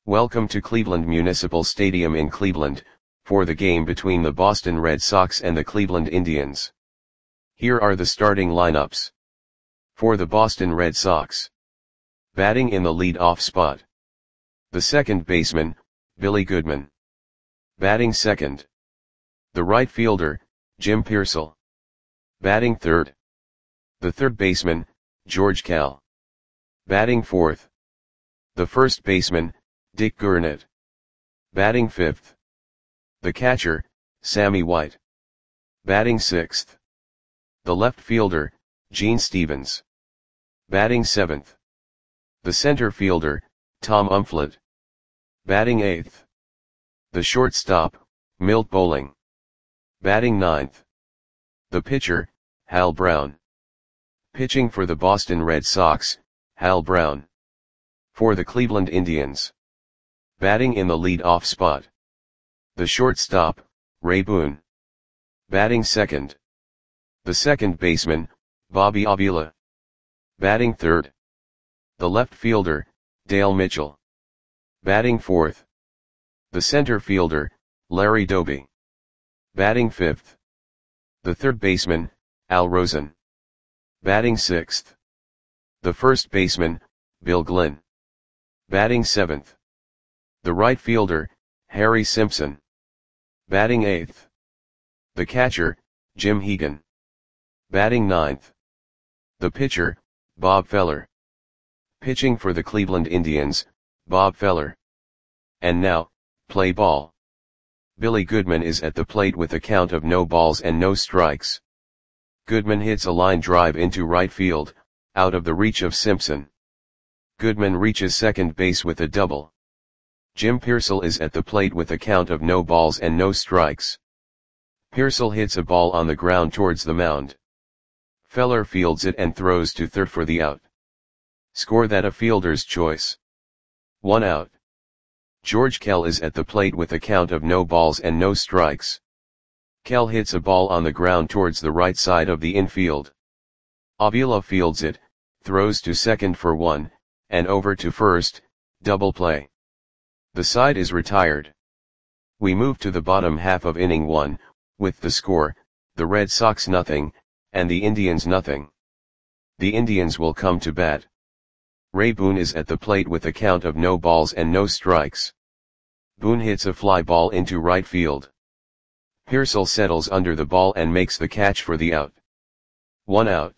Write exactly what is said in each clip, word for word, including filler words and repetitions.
Welcome to Cleveland Municipal Stadium in Cleveland, for the game between the Boston Red Sox and the Cleveland Indians. Here are the starting lineups. For the Boston Red Sox. Batting in the lead-off spot. The second baseman, Billy Goodman. Batting second. The right fielder, Jim Piersall. Batting third. The third baseman, George Kell. Batting fourth. The first baseman, Dick Gurnett. Batting fifth. The catcher, Sammy White. Batting sixth. The left fielder, Gene Stevens. Batting seventh. The center fielder, Tom Umflett. Batting eighth. The shortstop, Milt Bowling. Batting ninth. The pitcher, Hal Brown. Pitching for the Boston Red Sox, Hal Brown. For the Cleveland Indians. Batting in the lead-off spot. The shortstop, Ray Boone. Batting second. The second baseman, Bobby Avila. Batting third. The left fielder, Dale Mitchell. Batting fourth. The center fielder, Larry Doby. Batting fifth. The third baseman, Al Rosen. Batting sixth. The first baseman, Bill Glynn. Batting seventh. The right fielder, Harry Simpson. Batting eighth. The catcher, Jim Hegan. Batting ninth. The pitcher, Bob Feller. Pitching for the Cleveland Indians, Bob Feller. And now, play ball. Billy Goodman is at the plate with a count of no balls and no strikes. Goodman hits a line drive into right field, out of the reach of Simpson. Goodman reaches second base with a double. Jim Piersall is at the plate with a count of no balls and no strikes. Piersall hits a ball on the ground towards the mound. Feller fields it and throws to third for the out. Score that a fielder's choice. One out. George Kell is at the plate with a count of no balls and no strikes. Kell hits a ball on the ground towards the right side of the infield. Avila fields it, throws to second for one, and over to first, double play. The side is retired. We move to the bottom half of inning one, with the score, the Red Sox nothing, and the Indians nothing. The Indians will come to bat. Ray Boone is at the plate with a count of no balls and no strikes. Boone hits a fly ball into right field. Piersall settles under the ball and makes the catch for the out. One out.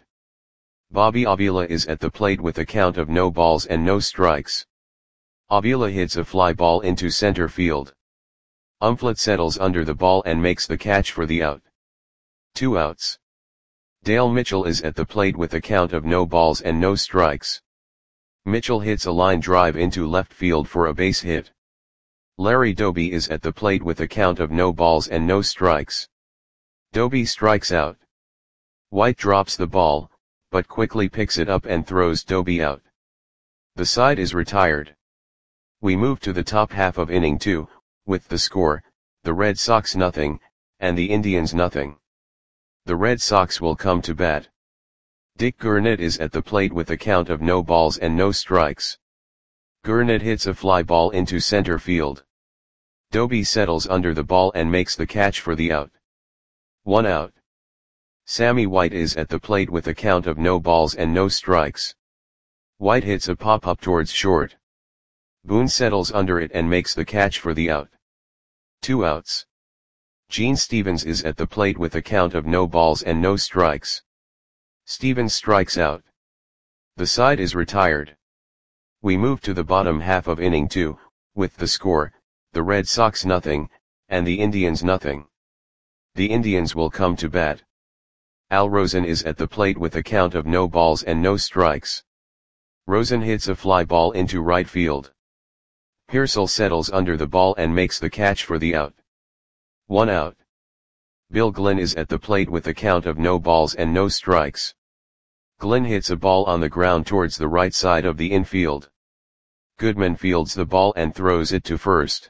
Bobby Avila is at the plate with a count of no balls and no strikes. Avila hits a fly ball into center field. Umflett settles under the ball and makes the catch for the out. Two outs. Dale Mitchell is at the plate with a count of no balls and no strikes. Mitchell hits a line drive into left field for a base hit. Larry Doby is at the plate with a count of no balls and no strikes. Doby strikes out. White drops the ball, but quickly picks it up and throws Doby out. The side is retired. We move to the top half of inning two, with the score, the Red Sox nothing, and the Indians nothing. The Red Sox will come to bat. Dick Gurnett is at the plate with a count of no balls and no strikes. Gurnett hits a fly ball into center field. Doby settles under the ball and makes the catch for the out. One out. Sammy White is at the plate with a count of no balls and no strikes. White hits a pop-up towards short. Boone settles under it and makes the catch for the out. Two outs. Gene Stevens is at the plate with a count of no balls and no strikes. Stevens strikes out. The side is retired. We move to the bottom half of inning two, with the score, the Red Sox nothing, and the Indians nothing. The Indians will come to bat. Al Rosen is at the plate with a count of no balls and no strikes. Rosen hits a fly ball into right field. Piersall settles under the ball and makes the catch for the out. One out. Bill Glynn is at the plate with a count of no balls and no strikes. Glynn hits a ball on the ground towards the right side of the infield. Goodman fields the ball and throws it to first.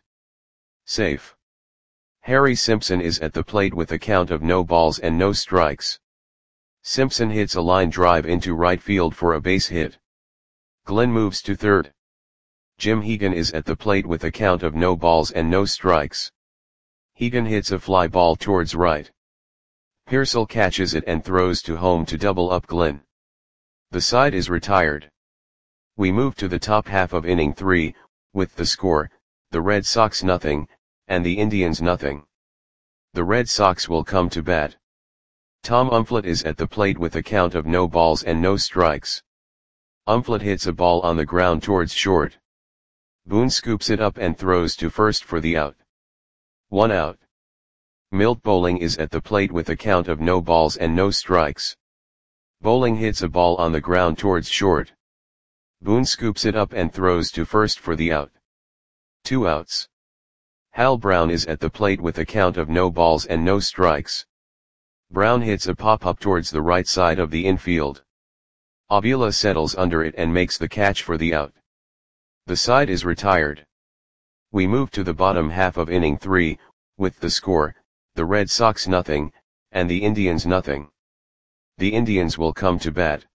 Safe. Harry Simpson is at the plate with a count of no balls and no strikes. Simpson hits a line drive into right field for a base hit. Glynn moves to third. Jim Hegan is at the plate with a count of no balls and no strikes. Hegan hits a fly ball towards right. Pearsall catches it and throws to home to double up Glynn. The side is retired. We move to the top half of inning three, with the score, the Red Sox nothing, and the Indians nothing. The Red Sox will come to bat. Tom Umflett is at the plate with a count of no balls and no strikes. Umflett hits a ball on the ground towards short. Boone scoops it up and throws to first for the out. One out. Milt Bowling is at the plate with a count of no balls and no strikes. Bowling hits a ball on the ground towards short. Boone scoops it up and throws to first for the out. Two outs. Hal Brown is at the plate with a count of no balls and no strikes. Brown hits a pop-up towards the right side of the infield. Avila settles under it and makes the catch for the out. The side is retired. We move to the bottom half of inning three, with the score, the Red Sox nothing, and the Indians nothing. The Indians will come to bat.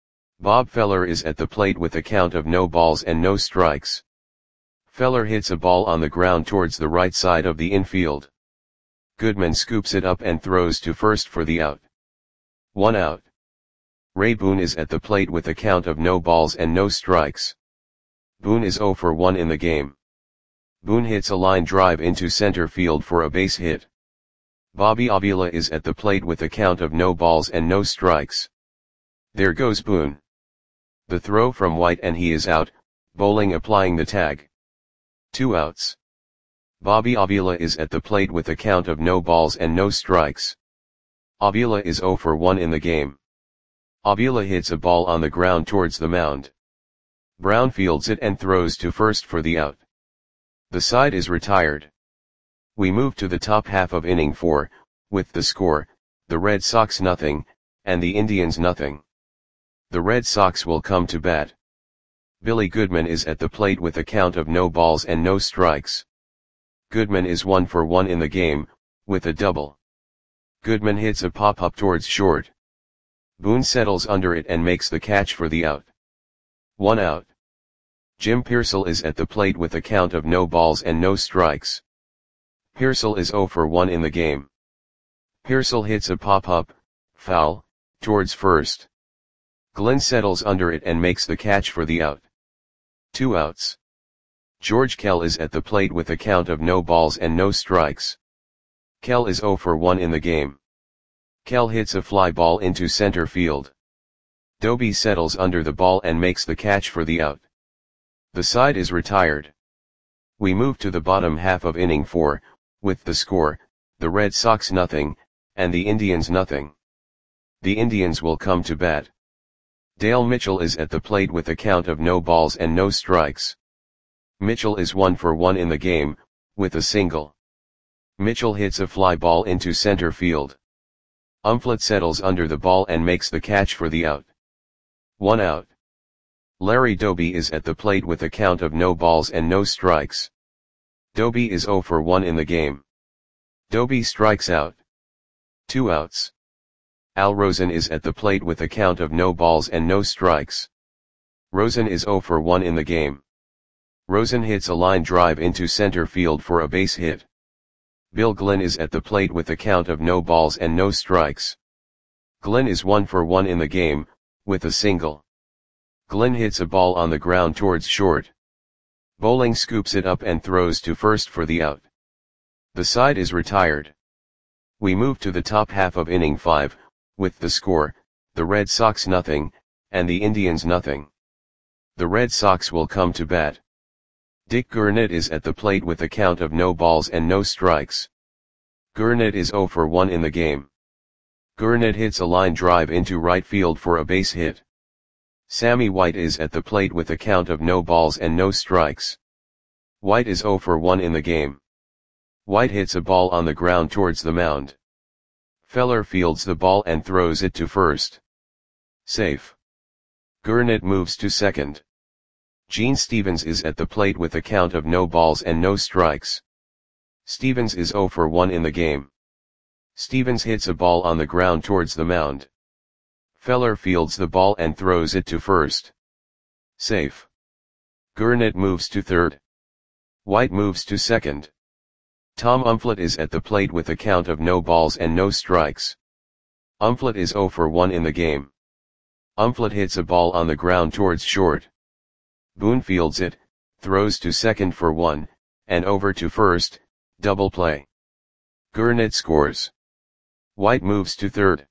Bob Feller is at the plate with a count of no balls and no strikes. Feller hits a ball on the ground towards the right side of the infield. Goodman scoops it up and throws to first for the out. One out. Ray Boone is at the plate with a count of no balls and no strikes. Boone is zero for one in the game. Boone hits a line drive into center field for a base hit. Bobby Avila is at the plate with a count of no balls and no strikes. There goes Boone. The throw from White and he is out, Bowling applying the tag. Two outs. Bobby Avila is at the plate with a count of no balls and no strikes. Avila is zero for one in the game. Avila hits a ball on the ground towards the mound. Brown fields it and throws to first for the out. The side is retired. We move to the top half of inning four, with the score, the Red Sox nothing, and the Indians nothing. The Red Sox will come to bat. Billy Goodman is at the plate with a count of no balls and no strikes. Goodman is one for one in the game, with a double. Goodman hits a pop-up towards short. Boone settles under it and makes the catch for the out. One out. Jim Pearsall is at the plate with a count of no balls and no strikes. Pearsall is zero for one in the game. Pearsall hits a pop-up, foul, towards first. Glenn settles under it and makes the catch for the out. Two outs. George Kell is at the plate with a count of no balls and no strikes. Kell is zero for one in the game. Kell hits a fly ball into center field. Doby settles under the ball and makes the catch for the out. The side is retired. We move to the bottom half of inning four, with the score, the Red Sox nothing, and the Indians nothing. The Indians will come to bat. Dale Mitchell is at the plate with a count of no balls and no strikes. Mitchell is one for one in the game, with a single. Mitchell hits a fly ball into center field. Umflett settles under the ball and makes the catch for the out. One out. Larry Doby is at the plate with a count of no balls and no strikes. Doby is zero for one in the game. Doby strikes out. Two outs. Al Rosen is at the plate with a count of no balls and no strikes. Rosen is zero for one in the game. Rosen hits a line drive into center field for a base hit. Bill Glenn is at the plate with a count of no balls and no strikes. Glenn is one for one in the game, with a single. Glenn hits a ball on the ground towards short. Bowling scoops it up and throws to first for the out. The side is retired. We move to the top half of inning five, with the score, the Red Sox nothing, and the Indians nothing. The Red Sox will come to bat. Dick Gurnett is at the plate with a count of no balls and no strikes. Gurnett is zero for one in the game. Gurnett hits a line drive into right field for a base hit. Sammy White is at the plate with a count of no balls and no strikes. White is zero for one in the game. White hits a ball on the ground towards the mound. Feller fields the ball and throws it to first. Safe. Gurnett moves to second. Gene Stevens is at the plate with a count of no balls and no strikes. Stevens is zero for one in the game. Stevens hits a ball on the ground towards the mound. Feller fields the ball and throws it to first. Safe. Gurnet moves to third. White moves to second. Tom Umflett is at the plate with a count of no balls and no strikes. Umflett is zero for one in the game. Umflett hits a ball on the ground towards short. Boone fields it, throws to second for one, and over to first, double play. Gurnet scores. White moves to third.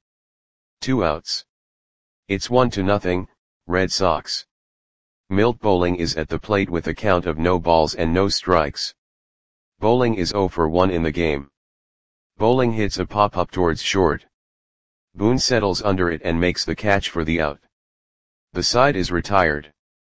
Two outs. It's one to nothing, Red Sox. Milt Bowling is at the plate with a count of no balls and no strikes. Bowling is zero for one in the game. Bowling hits a pop-up towards short. Boone settles under it and makes the catch for the out. The side is retired.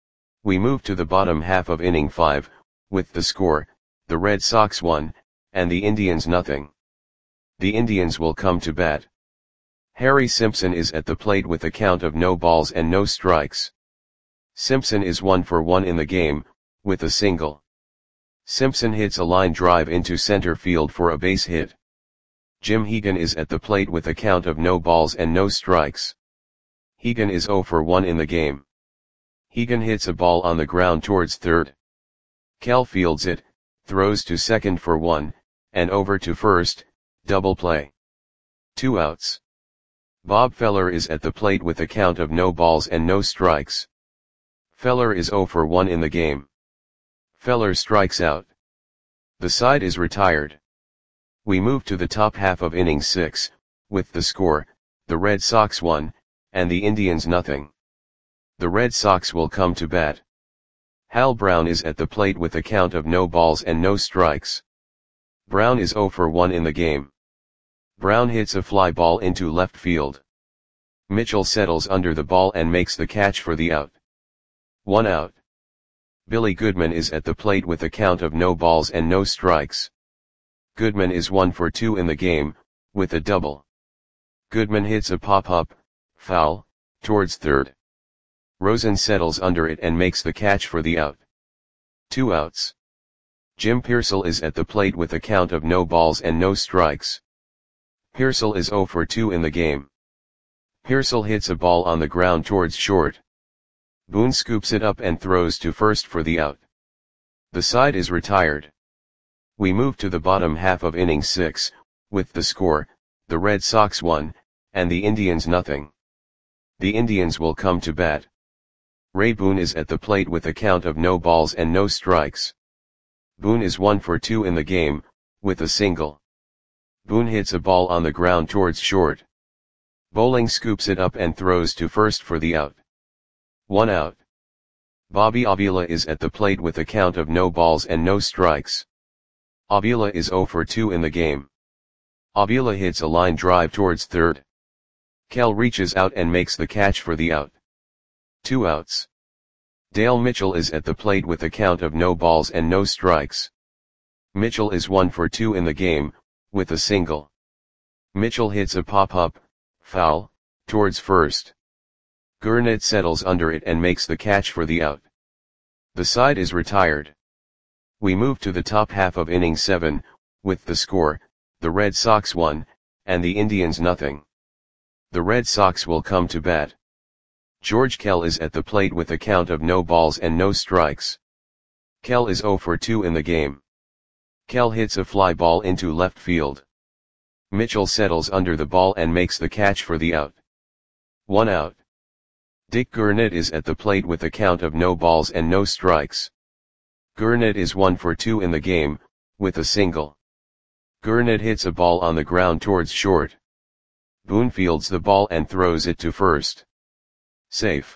We move to the bottom half of inning five, with the score, the Red Sox one, and the Indians nothing. The Indians will come to bat. Harry Simpson is at the plate with a count of no balls and no strikes. Simpson is one for one in the game, with a single. Simpson hits a line drive into center field for a base hit. Jim Hegan is at the plate with a count of no balls and no strikes. Hegan is zero for one in the game. Hegan hits a ball on the ground towards third. Kell fields it, throws to second for one, and over to first, double play. Two outs. Bob Feller is at the plate with a count of no balls and no strikes. Feller is zero for one in the game. Feller strikes out. The side is retired. We move to the top half of inning six, with the score, the Red Sox one, and the Indians nothing. The Red Sox will come to bat. Hal Brown is at the plate with a count of no balls and no strikes. Brown is zero for one in the game. Brown hits a fly ball into left field. Mitchell settles under the ball and makes the catch for the out. One out. Billy Goodman is at the plate with a count of no balls and no strikes. Goodman is one for two in the game, with a double. Goodman hits a pop-up, foul, towards third. Rosen settles under it and makes the catch for the out. Two outs. Jim Pearsall is at the plate with a count of no balls and no strikes. Pearsall is zero for two in the game. Pearsall hits a ball on the ground towards short. Boone scoops it up and throws to first for the out. The side is retired. We move to the bottom half of inning six, with the score, the Red Sox one, and the Indians nothing. The Indians will come to bat. Ray Boone is at the plate with a count of no balls and no strikes. Boone is one for two in the game, with a single. Boone hits a ball on the ground towards short. Bowling scoops it up and throws to first for the out. One out. Bobby Avila is at the plate with a count of no balls and no strikes. Avila is zero for two in the game. Avila hits a line drive towards third. Kell reaches out and makes the catch for the out. Two outs. Dale Mitchell is at the plate with a count of no balls and no strikes. Mitchell is one for two in the game, with a single. Mitchell hits a pop-up, foul, towards first. Gurnet settles under it and makes the catch for the out. The side is retired. We move to the top half of inning seven, with the score, the Red Sox one, and the Indians nothing. The Red Sox will come to bat. George Kell is at the plate with a count of no balls and no strikes. Kell is zero for two in the game. Kell hits a fly ball into left field. Mitchell settles under the ball and makes the catch for the out. One out. Dick Gurnet is at the plate with a count of no balls and no strikes. Gurnet is one for two in the game, with a single. Gurnet hits a ball on the ground towards short. Boone fields the ball and throws it to first. Safe.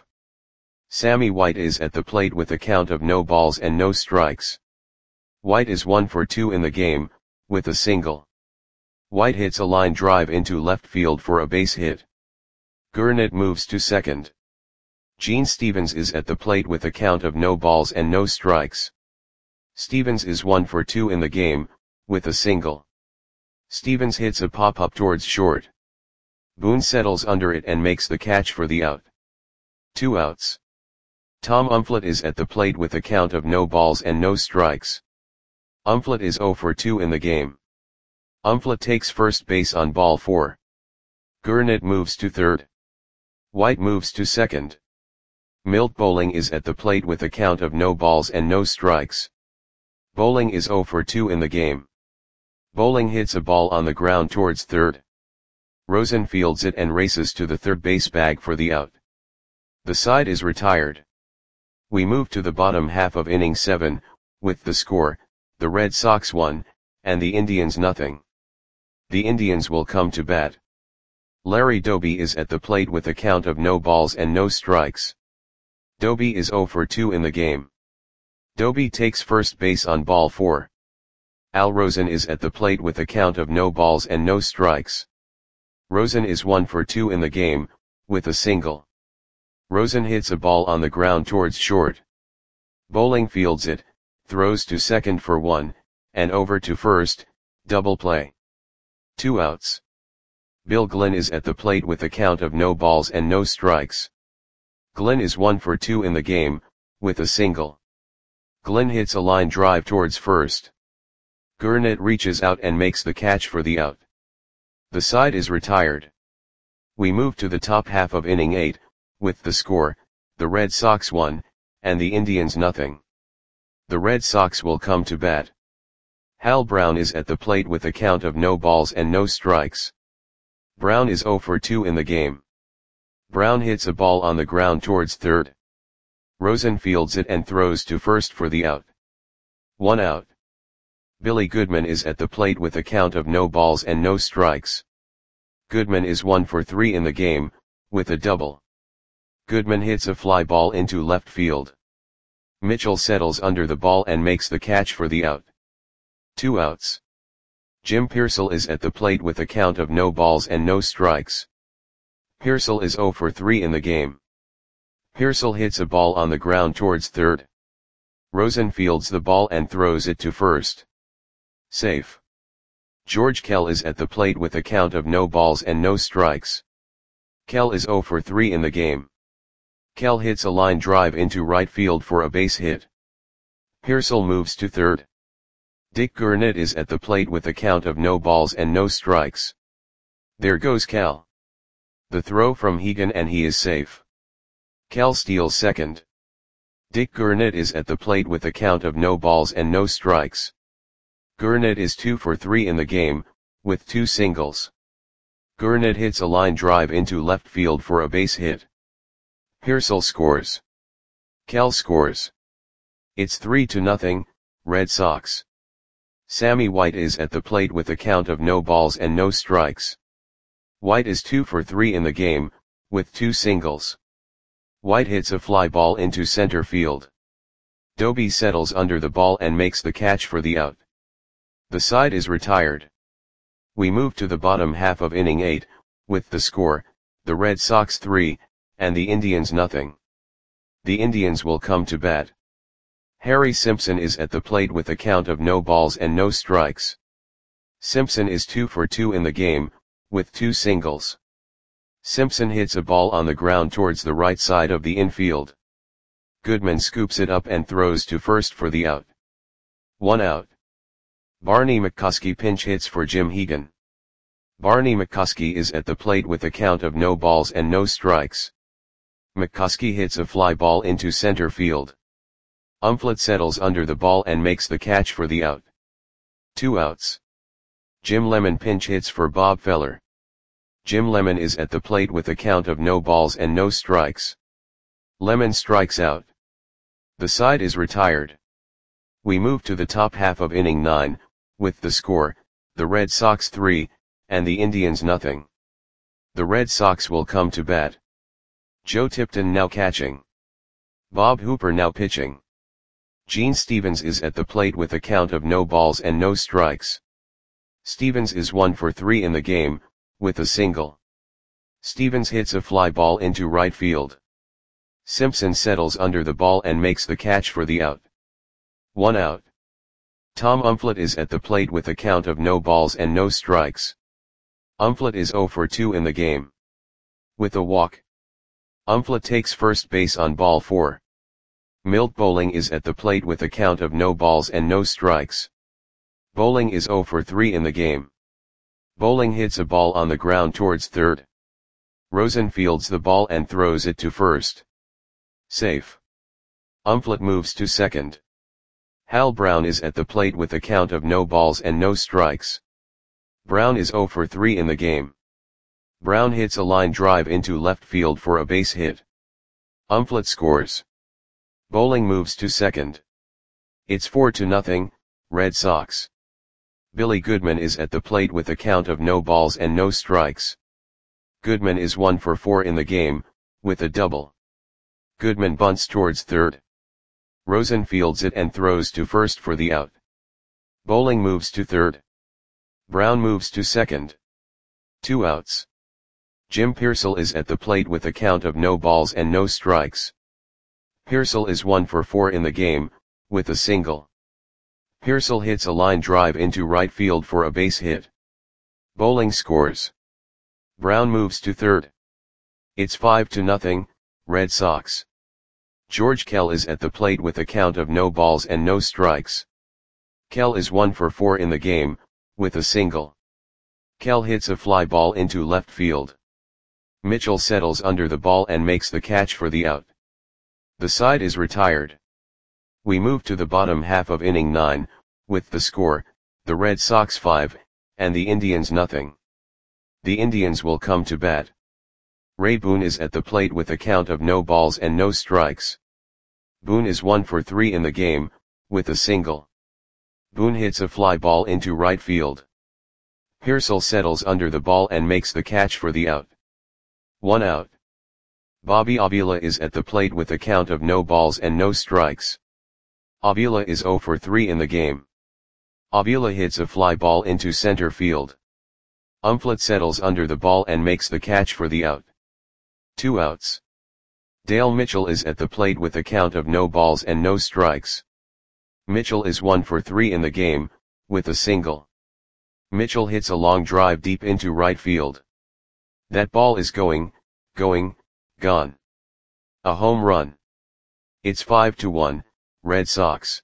Sammy White is at the plate with a count of no balls and no strikes. White is one for two in the game, with a single. White hits a line drive into left field for a base hit. Gurnet moves to second. Gene Stevens is at the plate with a count of no balls and no strikes. Stevens is one for two in the game, with a single. Stevens hits a pop-up towards short. Boone settles under it and makes the catch for the out. Two outs. Tom Umflett is at the plate with a count of no balls and no strikes. Umflett is zero for two in the game. Umflett takes first base on ball four. Gurnet moves to third. White moves to second. Milt Bowling is at the plate with a count of no balls and no strikes. Bowling is zero for two in the game. Bowling hits a ball on the ground towards third. Rosen fields it and races to the third base bag for the out. The side is retired. We move to the bottom half of inning seven, with the score, the Red Sox one, and the Indians nothing. The Indians will come to bat. Larry Doby is at the plate with a count of no balls and no strikes. Doby is zero for two in the game. Doby takes first base on ball four. Al Rosen is at the plate with a count of no balls and no strikes. Rosen is one for two in the game, with a single. Rosen hits a ball on the ground towards short. Bowling fields it, throws to second for one, and over to first, double play. Two outs. Bill Glenn is at the plate with a count of no balls and no strikes. Glenn is one for two in the game, with a single. Glenn hits a line drive towards first. Gurnett reaches out and makes the catch for the out. The side is retired. We move to the top half of inning eight, with the score, the Red Sox one, and the Indians nothing. The Red Sox will come to bat. Hal Brown is at the plate with a count of no balls and no strikes. Brown is zero for two in the game. Brown hits a ball on the ground towards third. Rosen fields it and throws to first for the out. One out. Billy Goodman is at the plate with a count of no balls and no strikes. Goodman is one for three in the game, with a double. Goodman hits a fly ball into left field. Mitchell settles under the ball and makes the catch for the out. Two outs. Jim Piersall is at the plate with a count of no balls and no strikes. Piersall is zero for three in the game. Piersall hits a ball on the ground towards third. Rosen fields the ball and throws it to first. Safe. George Kell is at the plate with a count of no balls and no strikes. Kell is zero for three in the game. Kell hits a line drive into right field for a base hit. Piersall moves to third. Dick Gurnett is at the plate with a count of no balls and no strikes. There goes Cal. The throw from Hegan and he is safe. Cal steals second. Dick Gurnett is at the plate with a count of no balls and no strikes. Gurnett is two for three in the game, with two singles. Gurnett hits a line drive into left field for a base hit. Piersall scores. Cal scores. It's three to nothing, Red Sox. Sammy White is at the plate with a count of no balls and no strikes. White is two for three in the game, with two singles. White hits a fly ball into center field. Doby settles under the ball and makes the catch for the out. The side is retired. We move to the bottom half of inning eight, with the score, the Red Sox three, and the Indians nothing. The Indians will come to bat. Harry Simpson is at the plate with a count of no balls and no strikes. Simpson is two for two in the game, with two singles. Simpson hits a ball on the ground towards the right side of the infield. Goodman scoops it up and throws to first for the out. One out. Barney McCuskey pinch hits for Jim Hegan. Barney McCuskey is at the plate with a count of no balls and no strikes. McCuskey hits a fly ball into center field. Umflett settles under the ball and makes the catch for the out. Two outs. Jim Lemon pinch hits for Bob Feller. Jim Lemon is at the plate with a count of no balls and no strikes. Lemon strikes out. The side is retired. We move to the top half of inning nine, with the score, the Red Sox three, and the Indians nothing. The Red Sox will come to bat. Joe Tipton now catching. Bob Hooper now pitching. Gene Stevens is at the plate with a count of no balls and no strikes. Stevens is one for three in the game, with a single. Stevens hits a fly ball into right field. Simpson settles under the ball and makes the catch for the out. One out. Tom Umflett is at the plate with a count of no balls and no strikes. Umflett is zero for two in the game. With a walk. Umflett takes first base on ball four. Milt Bowling is at the plate with a count of no balls and no strikes. Bowling is zero for three in the game. Bowling hits a ball on the ground towards third. Rosen fields the ball and throws it to first. Safe. Umflett moves to second. Hal Brown is at the plate with a count of no balls and no strikes. Brown is zero for three in the game. Brown hits a line drive into left field for a base hit. Umflett scores. Bowling moves to second. It's four to nothing, Red Sox. Billy Goodman is at the plate with a count of no balls and no strikes. Goodman is one for four in the game, with a double. Goodman bunts towards third. Rosen fields it and throws to first for the out. Bowling moves to third. Brown moves to second. Two outs. Jim Pearsall is at the plate with a count of no balls and no strikes. Pearsall is one for four in the game, with a single. Pearsall hits a line drive into right field for a base hit. Bowling scores. Brown moves to third. It's five to nothing, Red Sox. George Kell is at the plate with a count of no balls and no strikes. Kell is one for four in the game, with a single. Kell hits a fly ball into left field. Mitchell settles under the ball and makes the catch for the out. The side is retired. We move to the bottom half of inning nine, with the score, the Red Sox five, and the Indians nothing. The Indians will come to bat. Ray Boone is at the plate with a count of no balls and no strikes. Boone is one for three in the game, with a single. Boone hits a fly ball into right field. Pearsall settles under the ball and makes the catch for the out. One out. Bobby Avila is at the plate with a count of no balls and no strikes. Avila is zero for three in the game. Avila hits a fly ball into center field. Umflett settles under the ball and makes the catch for the out. Two outs. Dale Mitchell is at the plate with a count of no balls and no strikes. Mitchell is one for three in the game, with a single. Mitchell hits a long drive deep into right field. That ball is going, going, gone. A home run. It's five to one, Red Sox.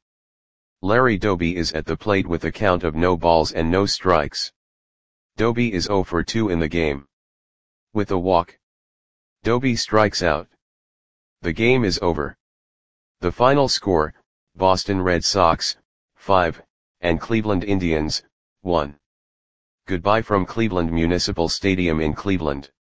Larry Doby is at the plate with a count of no balls and no strikes. Doby is zero for two in the game. With a walk. Doby strikes out. The game is over. The final score, Boston Red Sox, five, and Cleveland Indians, one. Goodbye from Cleveland Municipal Stadium in Cleveland.